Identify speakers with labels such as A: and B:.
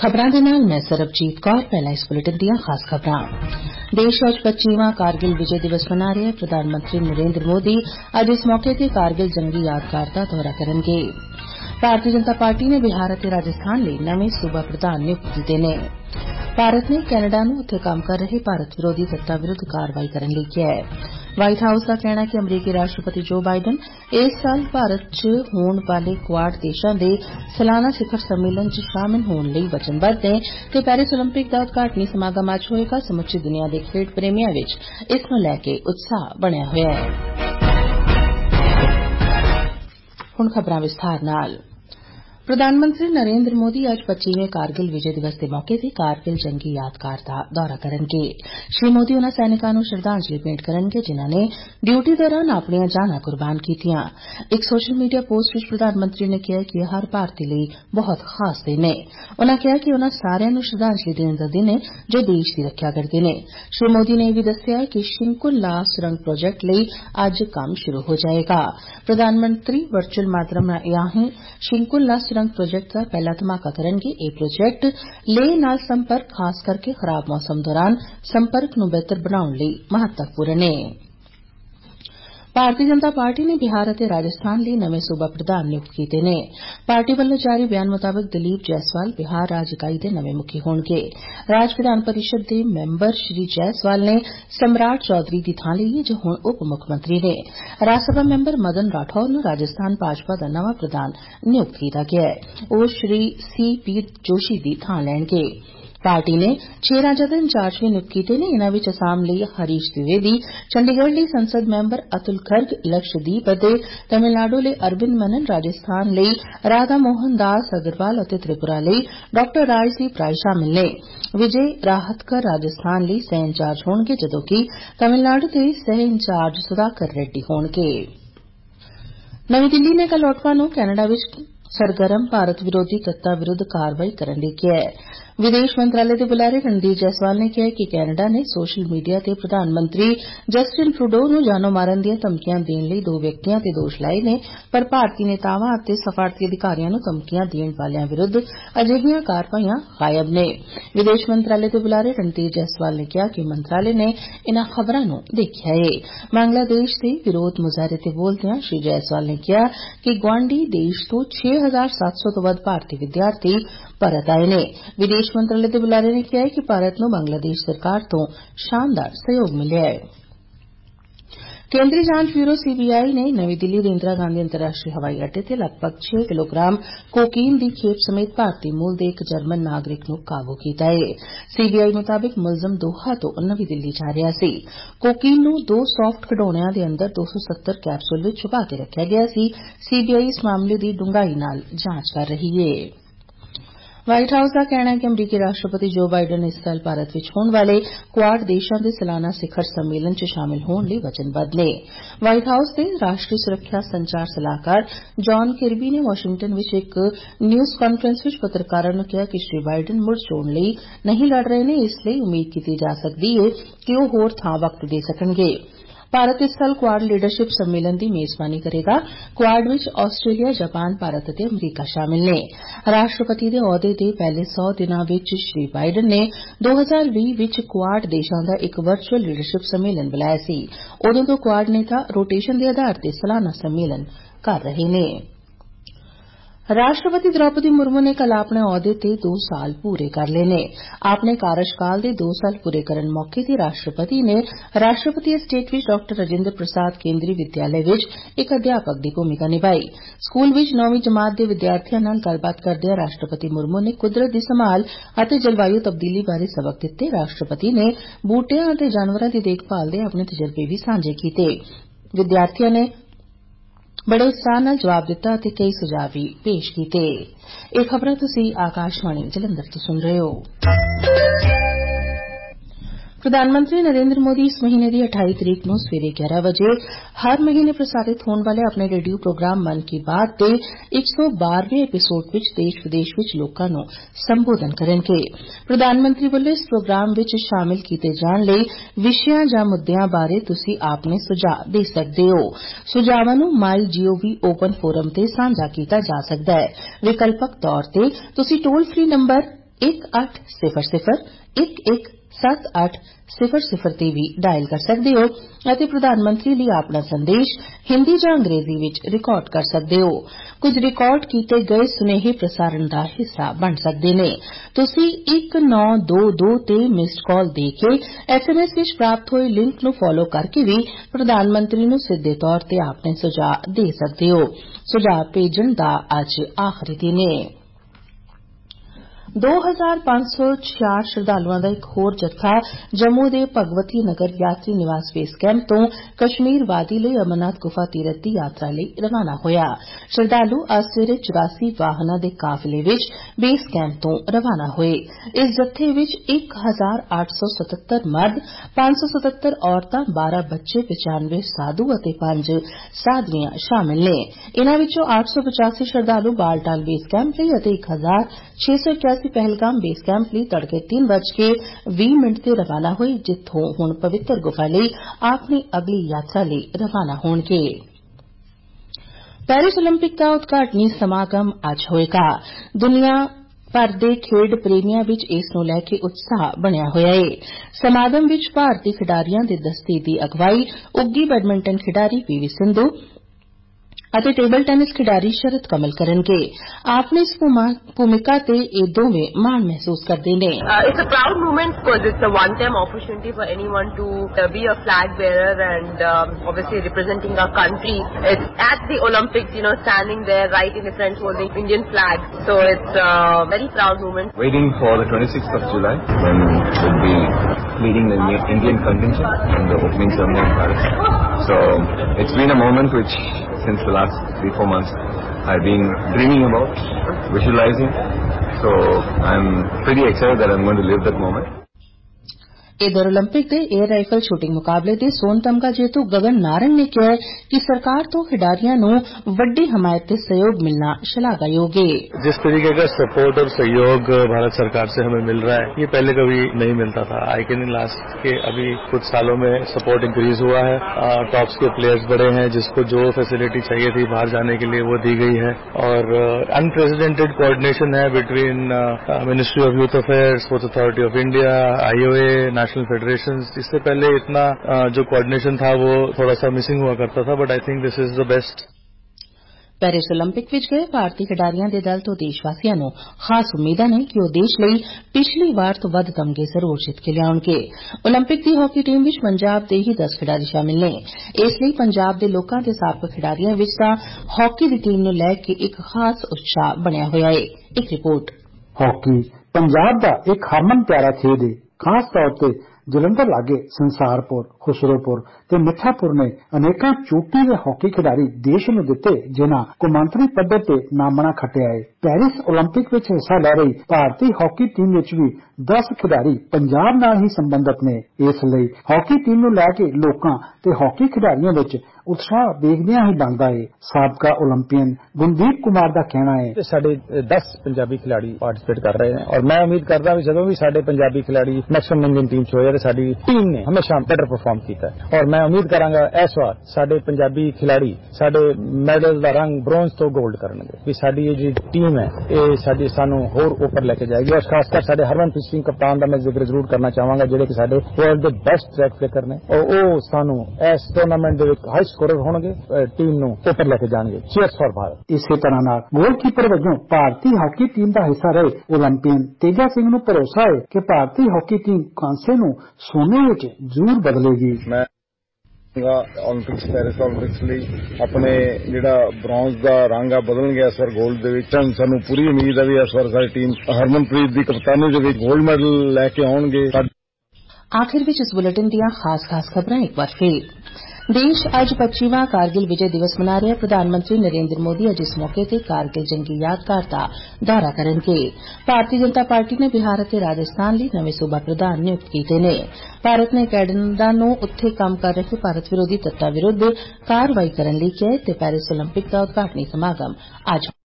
A: खबरां दे नाल मैं सरबजीत कौर। पहला इस बुलेटिन दियां खास खबरां। देश अज 25वां कारगिल विजय दिवस मना रहा है। प्रधानमंत्री नरेंद्र मोदी अज इस मौके ते कारगिल जंगी यादगार दा दौरा करनगे। भारतीय जनता पार्टी ने बिहार ते राजस्थान लई नवे सूबा प्रधान नियुक्त कीते ने। भारत ने कैनेडा नूं उत्थे काम कर रहे भारत विरोधी तत्तां विरुद्ध कार्रवाई करन लई किहा है। व्हाइट हाउस का कहना है कि अमरीकी राष्ट्रपति जो बाइडन इस साल भारत च होने वाले क्वाड देशां दे सालाना शिखर सम्मेलन च शामिल होने लई वचनबद्ध ने ते पेरिस ओलंपिक दा उद्घाटनी समागम अज होएगा। समुची दुनिया दे खेड प्रेमियां विच इस नूं लैके उत्साह बणिया होया है। हुण खबरां विस्तार नाल। प्रधानमंत्री नरेंद्र मोदी अज 25वें कारगिल विजय दिवस के मौके ते कारगिल जंगी यादगार दा दौरा करनगे। श्री मोदी उन्हां सैनिकां नूं श्रद्धांजलि भेंट करनगे जिन्हां ने ड्यूटी दौरान अपनियां जानां कुर्बान कीतियां। एक सोशल मीडिया पोस्ट विच प्रधानमंत्री ने कहा कि हर भारतीय लई बहुत खास दिन है। उन्हां कहा कि उन्हां सारियां नूं श्रद्धांजलि देने दा दिन है जो देश दी रक्षा करदे ने। श्री मोदी ने यह भी दस्सिया कि शिंकुला सुरंग प्रोजेक्ट लई अज काम शुरू हो जाएगा। प्रधानमंत्री वर्चुअल माध्यम राहीं शिंकुला सुरंग प्रोजेक्ट का पहला धमाका करनगे। यह प्रोजेक्ट लेह नाल संपर्क खास करके खराब मौसम दौरान संपर्क नूं बेहतर बनाउण लई महत्वपूर्ण है। भारतीय जनता पार्टी ने बिहार और राजस्थान लिए नवे सूबा प्रधान नियुक्त किए ने। पार्टी वालों जारी बयान मुताबिक दिलीप जायसवाल बिहार राज इकाई के नवे मुखी होंगे। राज विधान परिषद के मैंबर श्री जायसवाल ने सम्राट चौधरी की थां ली है जो हुण उप मुख्यमंत्री ने। राज्यसभा मैंबर मदन राठौर नूं राजस्थान भाजपा का नवा प्रधान नियुक्त किया गया है। वह श्री सी पी जोशी की थां लैणगे। पार्टी ने 6 राज्यां दे इंचार्ज भी नियुक्त कीते ने। इन्हां विच असम लई हरीश द्विवेदी, चंडीगढ़ लई संसद मैंबर अतुल गर्ग, लक्षद्वीप अते तमिलनाडु लई अरविंद मनन, राजस्थान लई राधा मोहन दास अग्रवाल अते त्रिपुरा लई डॉ राजदीप राय शामिल ने। विजय राहतकर राजस्थान लई सह इंचार्ज होणगे जदों कि तमिलनाडु दे सह इंचार्ज सुधाकर रेड्डी होणगे। नवी दिल्ली ने कल ओटवा नूं कैनेडा विच सरगर्म भारत विरोधी तत्तां विरुद्ध कार्रवाई करने लई कहा है। विदेश मंत्रालय के बुलारे रणदीप जायसवाल ने कहा कि कैनेडा ने सोशल मीडिया ते प्रधानमंत्री जस्टिन ट्रूडो नूं जानो मारन दीआं धमकियां देण लई 2 व्यक्तियों ते दोष लाए ने पर भारतीय नेतावां अते सफारती अधिकारियों नूं धमकियां देण वालियां विरुद्ध अजिहियां कार्रवाईयां गायब ने। विदेश मंत्रालय के बुलारे रणदीप जायसवाल ने कहा कि मंत्रालय ने इन्हां खबरां नूं देखिया है। बांग्लादेश के विरोध मुजाहरे ते बोलदिआं श्री जायसवाल ने कहा कि गुआंढी देश तो 6,700 तो वध भारतीय विद्यार्थी परत आए ने। विदेश मंत्रालय के बुलारे ने कहा कि भारत नूं बांग्लादेश सरकार तो शानदार सहयोग मिलिया है। केंद्रीय जांच ब्यूरो सीबीआई ने नवी दिल्ली के इंदिरा गांधी अंतर्राष्ट्रीय हवाई अड्डे ते लगभग 6 किलोग्राम कोकीन की खेप समेत भारतीय मूल के एक जर्मन नागरिक नूं काबू किया है। सीबीआई मुताबिक मुलजम दोहा तो नवी दिल्ली जा रहा सी। कोकीन नूं 2 सॉफ्ट खिडौणियां दे अंदर 270 कैप्सूल विच छुपा के रखिया गया सी। सीबीआई इस मामले की डूंघाई नाल जांच कर रही है। व्हाइट हाउस का कहना है कि अमरीकी राष्ट्रपति जो बाइडन इस साल भारत विच होने वाले क्वाड देशों के सालाना शिखर सम्मेलन च शामिल होने लई वचनबद्ध ने। व्हाइट हाउस के राष्ट्रीय सुरक्षा संचार सलाहकार जॉन किर्बी ने वाशिंगटन विच एक न्यूज़ कॉन्फ्रेंस विच पत्रकारां नूं कहा कि श्री बाइडन मुड़ चोण लई नहीं लड़ रहे ने, इसलिए उम्मीद की जा सकती है कि वह होर थां वक्त दे सकणगे। भारत इस साल क्वाड लीडरशिप सम्मेलन की मेजबानी करेगा। क्वाड विच आस्ट्रेलिया, जापान, भारत और अमरीका शामिल ने। राष्ट्रपति के अहुदे के पहले 100 दिनों विच श्री बाइडन ने 2020 विच क्वाड देशों का एक वर्चुअल लीडरशिप सम्मेलन बुलाया सी। उदों तो क्वाड नेता रोटेशन के आधार पर सालाना सम्मेलन कर रहे ने। राष्ट्रपति द्रौपदी मुर्मू ने कल अपने अहुदे ते 2 साल पूरे कर लेने। अपने कार्यकाल के 2 साल पूरे करन मौके ते राष्ट्रपति ने राष्ट्रपति एस्टेट विच डॉ राजेंद्र प्रसाद केंद्रीय विद्यालय विच एक अध्यापक की भूमिका निभाई। स्कूल विच 9वीं जमात के विद्यार्थियों नाल गलबात करदे राष्ट्रपति मुर्मू ने कुदरत की संभाल और जलवायु तब्दीली बारे सबक दिते। राष्ट्रपति ने बूटियां और जानवरों की देखभाल के अपने तजर्बे भी सांझे किए। विद्यार्थियों ने बड़े उत्साह नाल जवाब दिता और कई सुझाव भी पेश किए। ये खबरां तुसीं आकाशवाणी जलंधर तो सुन रहे हो। प्रधानमंत्री नरेंद्र मोदी इस महीने की 28 तरीक को सवेरे 11 बजे हर महीने प्रसारित होने वाले अपने रेडियो प्रोग्राम मन की बात के 112वें एपीसोड विच देश विदेश विच लोकां नूं संबोधन करेंगे। प्रधानमंत्री वालों इस प्रोग्राम विच शामिल किए जाने लई विषयां जां मुद्दिआं बारे तुसीं अपने सुझाव दे सकदे हो। सुझावां नूं माई जीओवी ओपन फोरम ते सांझा किया जा सकदा है। विकल्पक तौर ते तुसीं टोल फ्री नंबर 1800-117800 ਤੇ ਵੀ ਡਾਇਲ ਕਰ ਸਕਦੇ ਹੋ ਅਤੇ ਪ੍ਰਧਾਨ ਮੰਤਰੀ ਲਈ ਆਪਣਾ ਸੰਦੇਸ਼ ਹਿੰਦੀ ਜਾਂ ਅੰਗਰੇਜ਼ੀ ਵਿੱਚ ਰਿਕਾਰਡ ਕਰ ਸਕਦੇ ਹੋ। ਕੁਝ ਰਿਕਾਰਡ ਕੀਤੇ ਗਏ ਸੁਨੇਹੇ ਪ੍ਰਸਾਰਣ ਦਾ ਹਿੱਸਾ ਬਣ ਸਕਦੇ ਨੇ। ਤੁਸੀਂ 1922 ਤੇ ਮਿਸਡ ਕਾਲ ਦੇ ਕੇ SMS ਵਿੱਚ ਪ੍ਰਾਪਤ ਹੋਏ ਲਿੰਕ ਨੂੰ ਫਾਲੋ ਕਰਕੇ ਵੀ ਪ੍ਰਧਾਨ ਮੰਤਰੀ ਨੂੰ ਸਿੱਧੇ ਤੌਰ ਤੇ ਆਪਣੇ ਸੁਝਾਅ ਦੇ ਸਕਦੇ ਹੋ। ਸੁਝਾਅ ਭੇਜਣ ਦਾ ਅੱਜ ਆਖਰੀ ਦਿਨ ਹੈ। 2566 ਸ਼ਰਧਾਲੂਆਂ ਦਾ ਇੱਕ ਹੋਰ ਜੱਥਾ ਜੰਮੂ ਦੇ ਭਗਵਤੀ ਨਗਰ ਯਾਤਰੀ ਨਿਵਾਸ ਬੇਸ ਕੈਂਪ ਤੋਂ ਕਸ਼ਮੀਰ ਵਾਦੀ ਲਈ ਅਮਰਨਾਥ ਗੁਫਾ ਤੀਰਥ ਦੀ ਯਾਤਰਾ ਲਈ ਰਵਾਨਾ ਹੋਇਆ। ਸ਼ਰਧਾਲੂ ਅੱਜ ਸਵੇਰੇ 84 ਵਾਹਨਾਂ ਦੇ ਕਾਫਲੇ ਵਿੱਚ ਬੇਸ ਕੈਂਪ ਤੋਂ ਰਵਾਨਾ ਹੋਏ। ਇਸ ਜੱਥੇ ਵਿੱਚ 1877 ਮਰਦ, 577 ਔਰਤਾਂ, 12 ਬੱਚੇ, 95 ਸਾਧੂ ਅਤੇ 5 ਸਾਧਵੀਆਂ ਸ਼ਾਮਿਲ ਨੇ। ਇਨ੍ਹਾਂ ਵਿੱਚੋਂ 885 ਸ਼ਰਧਾਲੂ ਬਾਲਟਾਲ ਬੇਸ ਕੈਂਪ ਲਈ ਅਤੇ 1681 ਪਹਿਲਗਾਮ ਬੇਸ ਕੈਂਪ ਲਈ ਤੜਕੇ 3:20 ਤੇ ਰਵਾਨਾ ਹੋਏ, ਜਿੱਥੋਂ ਹੁਣ ਪਵਿੱਤਰ ਗੁਫਾ ਲਈ ਆਪਣੀ ਅਗਲੀ ਯਾਤਰਾ ਲਈ ਰਵਾਨਾ ਹੋਣਗੇ। ਪੈਰਿਸ ਓਲੰਪਿਕ ਦਾ ਉਦਘਾਟਨੀ ਸਮਾਗਮ ਅੱਜ ਹੋਏਗਾ। ਦੁਨੀਆ ਭਰ ਦੇ ਖੇਡ ਪ੍ਰੇਮੀਆਂ ਵਿੱਚ ਇਸ ਨੂੰ ਲੈ ਕੇ ਉਤਸ਼ਾਹ ਬਣਿਆ ਹੋਇਆ ਹੈ। ਸਮਾਗਮ ਵਿੱਚ ਭਾਰਤੀ ਖਿਡਾਰੀਆਂ ਦੇ ਦਸਤੇ ਦੀ ਅਗਵਾਈ ਉੱਘੀ ਬੈਡਮਿੰਟਨ ਖਿਡਾਰੀ PV ਸਿੰਧੂ ਅਤੇ ਟੇਬਲ ਟੈਨਿਸ ਖਿਡਾਰੀ ਸ਼ਰਤ ਕਮਲ ਕਰਨਗੇ। ਆਪਣੀ ਇਸ ਭੂਮਿਕਾ ਤੇ ਇਹ ਦੋਵੇਂ ਮਾਣ ਮਹਿਸੂਸ ਕਰਦੇ ਨੇ।
B: It's a proud moment because it's a one-time opportunity for anyone to be a flag bearer and obviously representing our country. It's at the Olympics, standing there right in the front holding Indian flag. So it's a very proud moment.
C: Waiting for the 26th of July when we'll be leading the Indian contingent in the opening ceremony in Paris. So it's been a moment which since the last 3-4 months I've been dreaming about, visualizing. So I'm pretty excited that I'm going to live that moment.
A: इधर Olympic के air rifle shooting मुकाबले के सोन तमगा जेतू गगन नारंग ने कहा कि सरकार तो खिडारियों को वड्डी हमायत ते सहयोग मिलना शलाघायोग है।
D: जिस तरीके का सपोर्ट और सहयोग भारत सरकार से हमें मिल रहा है, ये पहले कभी नहीं मिलता था। आई कैन लास्ट के अभी कुछ सालों में सपोर्ट इंक्रीज हुआ है। टॉप्स के प्लेयर्स बड़े हैं, जिसको जो फैसिलिटी चाहिए थी बाहर जाने के लिए वो दी गई है और अनप्रेसिडेंटेड कोऑर्डिनेशन है between ministry of youth affairs, sports authority of India, IOA, national federations. इससे पहले इतना जो कोऑर्डिनेशन था वो थोड़ा सा मिसिंग हुआ करता था, but I think this is the best.
A: Paris Olympic ਵਿੱਚ ਗਏ ਭਾਰਤੀ ਖਿਡਾਰੀਆਂ ਦੇ ਦਲ ਤੋਂ ਦੇਸ਼ ਵਾਸੀਆਂ ਨੂੰ ਖਾਸ ਉਮੀਦਾਂ ਨੇ ਕਿ ਉਹ ਦੇਸ਼ ਲਈ ਪਿਛਲੀ ਵਾਰ ਤੋਂ ਵੱਧ ਤਮਗੇ ਜ਼ਰੂਰ ਜਿੱਤ ਕੇ ਲਿਆਉਣਗੇ। ਓਲੰਪਿਕ ਦੀ ਹਾਕੀ ਟੀਮ ਵਿੱਚ ਪੰਜਾਬ ਦੇ ਹੀ 10 ਖਿਡਾਰੀ ਸ਼ਾਮਿਲ ਨੇ। ਇਸ ਲਈ ਪੰਜਾਬ ਦੇ ਲੋਕਾਂ ਤੇ ਸਾਬਕਾ ਖਿਡਾਰੀਆਂ ਵਿੱਚ ਤਾਂ ਹਾਕੀ ਦੀ ਟੀਮ ਨੂੰ ਲੈ ਕੇ ਇੱਕ ਖਾਸ ਉਤਸ਼ਾਹ ਬਣਿਆ ਹੋਇਆ ਹੈ। ਇੱਕ ਰਿਪੋਰਟ।
E: ਹਾਕੀ ਪੰਜਾਬ ਦਾ ਇੱਕ ਹਰਮਨ ਪਿਆਰਾ ਖੇਡ ਹੈ। ਖਾਸ ਤੌਰ ਤੇ ਜਲੰਧਰ ਲਾਗੇ ਸੰਸਾਰਪੁਰ, ਖੁਸਰੋਪੁਰ ਤੇ ਮਿੱਠਾਪੁਰ ਨੇ ਅਨੇਕਾਂ ਚੋਟੀ ਦੇ ਹਾਕੀ ਖਿਡਾਰੀ ਦੇਸ਼ ਨੂੰ ਦਿੱਤੇ, ਜਿਨ੍ਹਾਂ ਕੌਮਾਂਤਰੀ ਪੱਧਰ ਤੇ ਨਾਮਣਾ ਖੱਟਿਆ ਹੈ। ਪੈਰਿਸ ਓਲੰਪਿਕ ਵਿੱਚ ਹਿੱਸਾ ਲੈ ਰਹੀ ਭਾਰਤੀ ਹਾਕੀ ਟੀਮ ਵਿੱਚ ਵੀ 10 ਖਿਡਾਰੀ ਪੰਜਾਬ ਨਾਲ ਹੀ ਸੰਬੰਧਿਤ ਨੇ। ਇਸ ਲਈ ਹਾਕੀ ਟੀਮ ਨੂੰ ਲੈ ਕੇ ਲੋਕਾਂ ਤੇ ਹਾਕੀ ਖਿਡਾਰੀਆਂ ਵਿੱਚ ਉਤਸ਼ਾਹ ਵੇਖਦਿਆਂ ਹੀ ਬਣਦਾ ਹੈ। ਸਾਬਕਾ ਓਲੰਪੀਅਨ ਗੁਰਦੀਪ ਕੁਮਾਰ ਦਾ ਕਹਿਣਾ ਹੈ,
F: ਸਾਡੇ 10 ਪੰਜਾਬੀ ਖਿਡਾਰੀ ਪਾਰਟਿਸਿਪੇਟ ਕਰ ਰਹੇ ਨੇ ਔਰ ਮੈਂ ਉਮੀਦ ਕਰਦਾ ਵੀ ਜਦੋਂ ਵੀ ਸਾਡੇ ਪੰਜਾਬੀ ਖਿਡਾਰੀ ਮੈਕਸਿਮਮ ਇੰਡੀਅਨ ਟੀਮ ਚ ਹੋਏ ਤੇ ਸਾਡੀ ਟੀਮ ਨੇ ਹਮੇਸ਼ਾ ਬੈਟਰ ਪਰਫਾਰਮ ਕੀਤਾ ਔਰ ਮੈਂ ਉਮੀਦ ਕਰਾਂਗਾ ਇਸ ਵਾਰ ਸਾਡੇ ਪੰਜਾਬੀ ਖਿਡਾਰੀ ਸਾਡੇ ਮੈਡਲ ਦਾ ਰੰਗ ਬ੍ਰੌਂਜ਼ ਤੋਂ 골ਡ ਕਰਨਗੇ। ਵੀ ਸਾਡੀ ਇਹ ਜਿਹੜੀ ਟੀਮ ਹੈ ਇਹ ਸਾਡੀ ਸਾਨੂੰ ਹੋਰ ਉੱਪਰ ਲੈ ਕੇ ਜਾਏਗੀ ਔਰ ਖਾਸ ਕਰ ਸਾਡੇ ਹਰਮਨਪ੍ਰੀਤ ਸਿੰਘ ਕਪਤਾਨ ਦਾ ਮੈਂ ਜ਼ਿਕਰ ਜ਼ਰੂਰ ਕਰਨਾ ਚਾਹਾਂਗਾ, ਜਿਹੜੇ ਕਿ ਸਾਡੇ ਵਰਲਡ ਦੇ ਬੈਸਟ ਟਰੈਕ ਪਲੇਅਰ ਨੇ ਔਰ ਉਹ ਸਾਨੂੰ ਇਸ ਟੂਰਨਾਮੈਂਟ ਦੇ ਵਿੱਚ ਹਾਈ ਸਕੋਰਰ ਹੋਣਗੇ, ਟੀਮ ਨੂੰ ਉੱਪਰ ਲੈ ਕੇ ਜਾਣਗੇ। Cheers for Bharat.
E: ਇਸੇ ਤਰ੍ਹਾਂ ਨਾਲ ਗੋਲਕੀਪਰ ਵਜੋਂ ਭਾਰਤੀ ਹਾਕੀ ਟੀਮ ਦਾ ਹਿੱਸਾ ਰਹੇ ਓਲੰਪੀਅਨ ਤੇਜਾ ਸਿੰਘ ਨੂੰ ਭਰੋਸਾ ਹੈ ਕਿ ਭਾਰਤੀ ਹਾਕੀ ਟੀਮ ਕਾਂਸੇ ਨੂੰ ਸੋਨੇ ਵਿੱਚ ਜ਼ਰੂਰ ਬਦਲੇਗੀ।
G: ਮੈਂ ਓਲੰਪਿਕਸ ਪੈਰਿਸ ਓਲੰਪਿਕਸ ਲਈ ਆਪਣੇ ਜਿਹੜਾ ਬ੍ਰੌਂਜ਼ ਦਾ ਰੰਗ ਆ ਬਦਲ ਗਿਆ ਇਸ ਵਾਰ 골ਡ ਦੇ ਵਿੱਚ। ਸਾਨੂੰ ਪੂਰੀ ਉਮੀਦ ਹੈ ਵੀ ਇਸ ਵਾਰ ਸਾਡੀ ਟੀਮ ਹਰਮਨਪ੍ਰੀਤ ਦੀ ਕਪਤਾਨੀ ਦੇ ਵਿੱਚ 골ਡ ਮੈਡਲ ਲੈ ਕੇ ਆਉਣਗੇ।
A: आखिर में इस बुलेटिन दियां खास खबरां एक बार फिर। देश अज 25वां कारगिल विजय दिवस मना रहा। प्रधानमंत्री नरेंद्र मोदी अज इस मौके ते कारगिल जंगी यादगार दा दौरा करनगे। भारतीय जनता पार्टी ने बिहार ते राजस्थान लई नवे सूबा प्रधान नियुक्त कीते ने। भारत ने कैनेडा नूं उत्थे काम कर रहे भारत विरोधी तत्तां विरुद्ध कार्रवाई करन लई किहा ते पैरिस ओलंपिक दा उद्घाटनी समागम अज